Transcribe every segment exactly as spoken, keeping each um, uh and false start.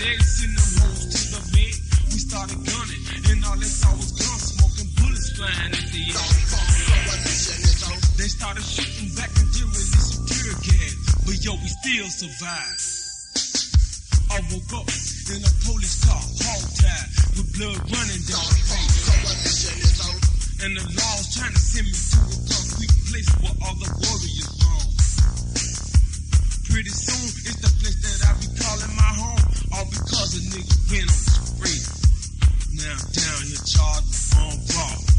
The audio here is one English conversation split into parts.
legs, send them hoes to the bed. We started gunning, and all they saw was guns smoking, bullets flying at the air. They started shooting back and then released some tear gas, but yo, we still survived. I woke up in a police car, hog-tied, with blood running down my face. And the law's trying to send me to a concrete place where all the warriors roam. Pretty soon, it's the place that I be calling my home, all because a nigga went on the spree. Now I'm down here charged with armed robbery.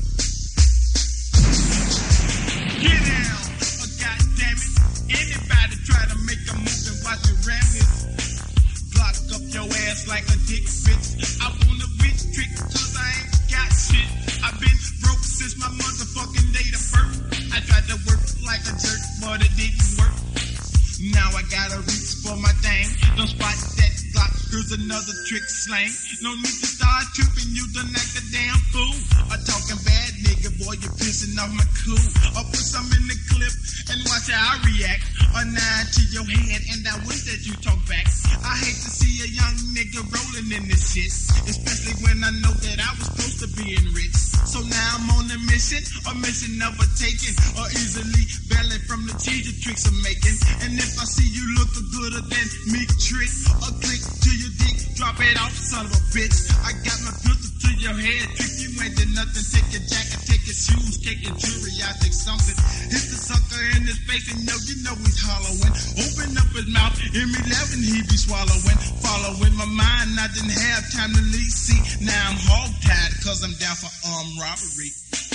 Get down, oh goddammit. Anybody try to make a move and watch me ram it. Block up your ass like a dick bitch. I want a bitch trick cause I ain't got shit. I've been broke since my motherfucking date of birth. I tried to work like a jerk, but it didn't work. Now I gotta reach for my thing. Don't spot that Glock, here's another trick slang. No need to start tripping, you done act a damn fool. A talking bad nigga, boy, you pissing off my cool. Or put some in the clip and watch how I react. A nine to your head and I wish that you talk back. I hate to see a young nigga rolling in this shit, especially when I know that I was close to being rich. So now I'm on a mission, a mission never taken, or easily bailing from the cheese your tricks are making. And if I see you look gooder than me, trick, a click to your dick, drop it off, son of a bitch. I got my pistol to your head, trick, you ain't did nothing. Take your jacket, take your shoes, take your jewelry, I take something. Hit the sucker in his face and know, you know he's hollowing. Open up his mouth, M eleven he be swallowing. Following my mind, I didn't have time to leave. See, now I'm hog-tied cause I'm down for armed robbery.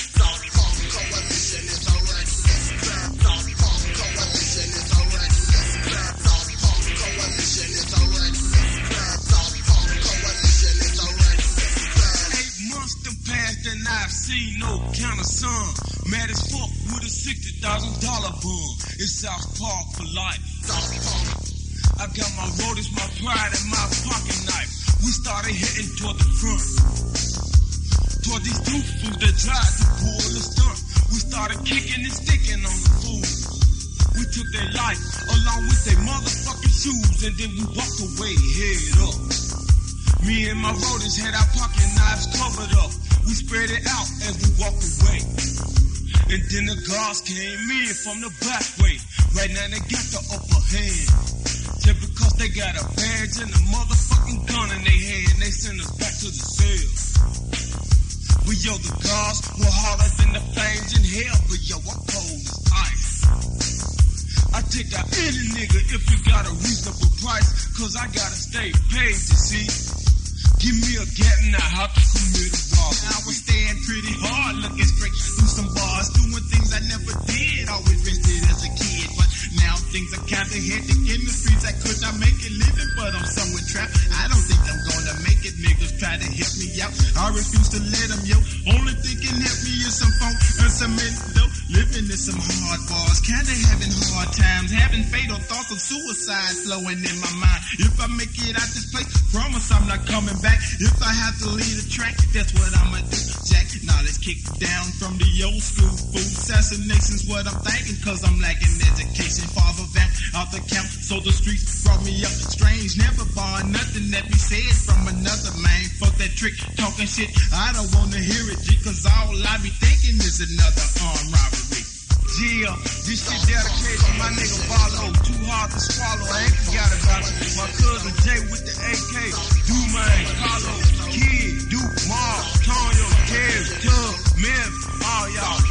Coalition is alright. Coalition is alright. Coalition is alright. Coalition is alright. Eight months done passed and I've seen no kind of sun. Mad as fuck with a sixty thousand dollar bun. It's South Park for life. I got my roadies, my pride, and my pocket knife. We started heading toward the front, toward these two fools that tried to pull the stunt. We started kicking and sticking on the fools. We took their life along with their motherfucking shoes, and then we walked away head up. Me and my roadies had our pocket knives covered up. We spread it out as we walked away. And then the guards came in from the back way. Right now they got the upper hand, just because they got a badge and a motherfucking gun in their hand. They send us back to the cell. But yo, the guards were harder than the flames in hell. But yo, I'm cold as ice. I take out any nigga if you got a reasonable price, cause I gotta stay paid, you see. Give me a gat and I have to commit a robbery. I was staying pretty hard, looking straight through some bars, doing things I never did. Always rested as a kid, but now things are kinda hectic in the streets. I could not make it living, but I'm somewhere trapped. I don't think I'm gonna make it. Niggas try to help me out, I refuse to let them, yo. Only thing can help me is some phone and some endo. Living in some hard bars, kinda having hard times, having fatal thoughts of suicide flowing in my mind. If I make it out this place, promise I'm not coming back. If I have to leave the track, that's what I'ma do, Jack. Now let's kick down from the old school. Food assassination's what I'm thinking, cause I'm lacking education. Father vamp out the camp, so the streets brought me up. Strange, never bar nothing that be said from another man. Fuck that trick, talking shit, I don't wanna hear it, G, cause all I be thinking is another armed robbery. Yeah, this shit dedicated to my nigga Barlow. Too hard to swallow, I ain't forgot about it. My cousin Jay with the A K, Dumaine, Carlos, Kid, Duke, Mark, Tonyo, Terry, Tug, Memphis, all y'all.